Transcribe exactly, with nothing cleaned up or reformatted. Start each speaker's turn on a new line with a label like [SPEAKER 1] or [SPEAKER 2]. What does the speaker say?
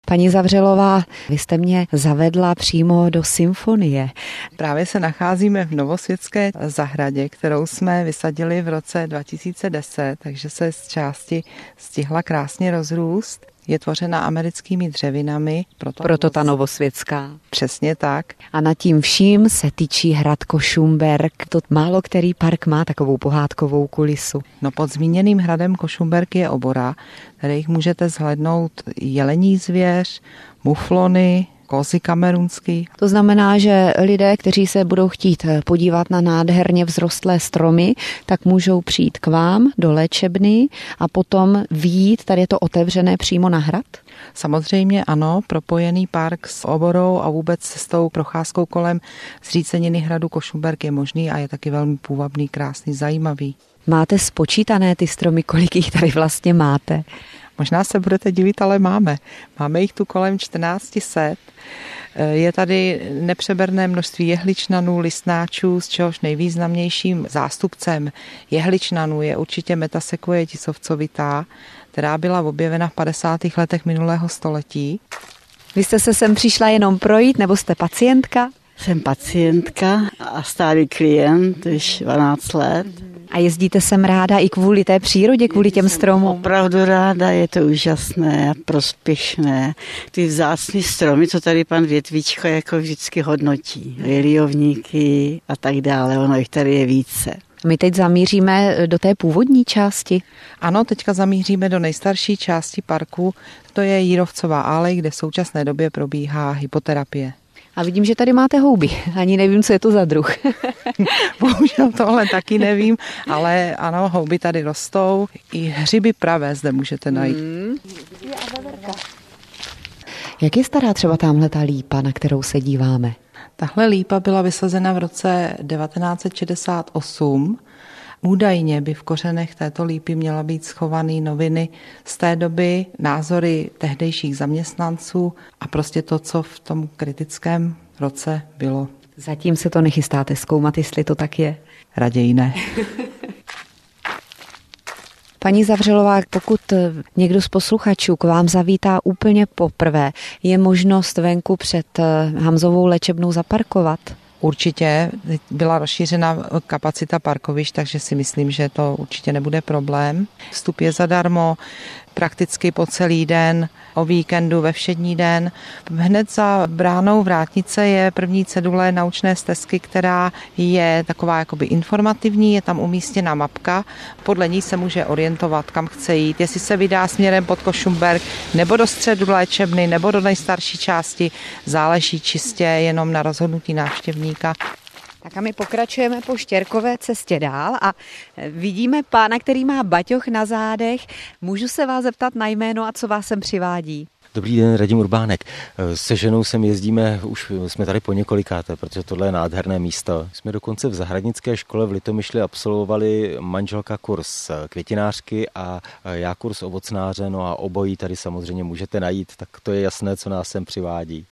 [SPEAKER 1] Paní Zavřelová, vy jste mě zavedla přímo do symfonie.
[SPEAKER 2] Právě se nacházíme v Novosvětské zahradě, kterou jsme vysadili v roce dva tisíce deset, takže se z části stihla krásně rozrůst. Je tvořena americkými dřevinami.
[SPEAKER 1] Proto, proto ta Novosvětská.
[SPEAKER 2] Přesně tak.
[SPEAKER 1] A nad tím vším se tyčí hrad Košumberk. To málo který park má takovou pohádkovou kulisu.
[SPEAKER 2] No pod zmíněným hradem Košumberk je obora, kterých můžete zhlédnout jelení zvěř, muflony, kozy kamerunský.
[SPEAKER 1] To znamená, že lidé, kteří se budou chtít podívat na nádherně vzrostlé stromy, tak můžou přijít k vám do léčebny a potom vyjít, tady je to otevřené přímo na hrad?
[SPEAKER 2] Samozřejmě ano, propojený park s oborou a vůbec s tou procházkou kolem zříceniny hradu Košumberk je možný a je taky velmi půvabný, krásný, zajímavý.
[SPEAKER 1] Máte spočítané ty stromy, kolik jich tady vlastně máte?
[SPEAKER 2] Možná se budete divit, ale máme. Máme jich tu kolem čtrnáct set. Je tady nepřeberné množství jehličnanů, listnáčů, z čehož nejvýznamnějším zástupcem jehličnanů je určitě Metasequoia tisovcovitá, která byla objevena v padesátých letech minulého století.
[SPEAKER 1] Vy jste se sem přišla jenom projít, nebo jste pacientka?
[SPEAKER 3] Jsem pacientka a stálý klient, už dvanáct let.
[SPEAKER 1] A jezdíte sem ráda i kvůli té přírodě, kvůli těm stromům?
[SPEAKER 3] Opravdu ráda, je to úžasné a prospěšné. Ty vzácný stromy, co tady pan Větvičko jako vždycky hodnotí. Lilijovníky a tak dále, ono jich tady je více.
[SPEAKER 1] My teď zamíříme do té původní části?
[SPEAKER 2] Ano, teďka zamíříme do nejstarší části parku. To je Jírovcová alej, kde v současné době probíhá hypoterapie.
[SPEAKER 1] A vidím, že tady máte houby. Ani nevím, co je to za druh.
[SPEAKER 2] Bohužel tohle taky nevím, ale ano, houby tady rostou. I hřiby pravé zde můžete najít. Hmm.
[SPEAKER 1] Jak je stará třeba tamhle ta lípa, na kterou se díváme?
[SPEAKER 2] Tahle lípa byla vysazena v roce devatenáct set šedesát osm. Údajně by v kořenech této lípy měla být schovaný noviny z té doby, názory tehdejších zaměstnanců a prostě to, co v tom kritickém roce bylo.
[SPEAKER 1] Zatím se to nechystáte zkoumat, jestli to tak je?
[SPEAKER 2] Raději ne.
[SPEAKER 1] Paní Zavřelová, pokud někdo z posluchačů k vám zavítá úplně poprvé, je možnost venku před Hamzovou léčebnou zaparkovat?
[SPEAKER 2] Určitě byla rozšířena kapacita parkovišť, takže si myslím, že to určitě nebude problém. Vstup je zadarmo, prakticky po celý den, o víkendu, ve všední den. Hned za bránou Vrátnice je první cedule naučné stezky, která je taková jakoby informativní, je tam umístěna mapka, podle ní se může orientovat, kam chce jít, jestli se vydá směrem pod Košumberk, nebo do středu léčebny, nebo do nejstarší části, záleží čistě jenom na rozhodnutí návštěvníka.
[SPEAKER 1] Tak a my pokračujeme po Štěrkové cestě dál a vidíme pána, který má baťoch na zádech. Můžu se vás zeptat na jméno a co vás sem přivádí?
[SPEAKER 4] Dobrý den, Radim Urbánek. Se ženou sem jezdíme, už jsme tady po několikáté, protože tohle je nádherné místo. Jsme dokonce v zahradnické škole v Litomyšli absolvovali manželka kurz květinářky a já kurz ovocnáře, no a obojí tady samozřejmě můžete najít, tak to je jasné, co nás sem přivádí.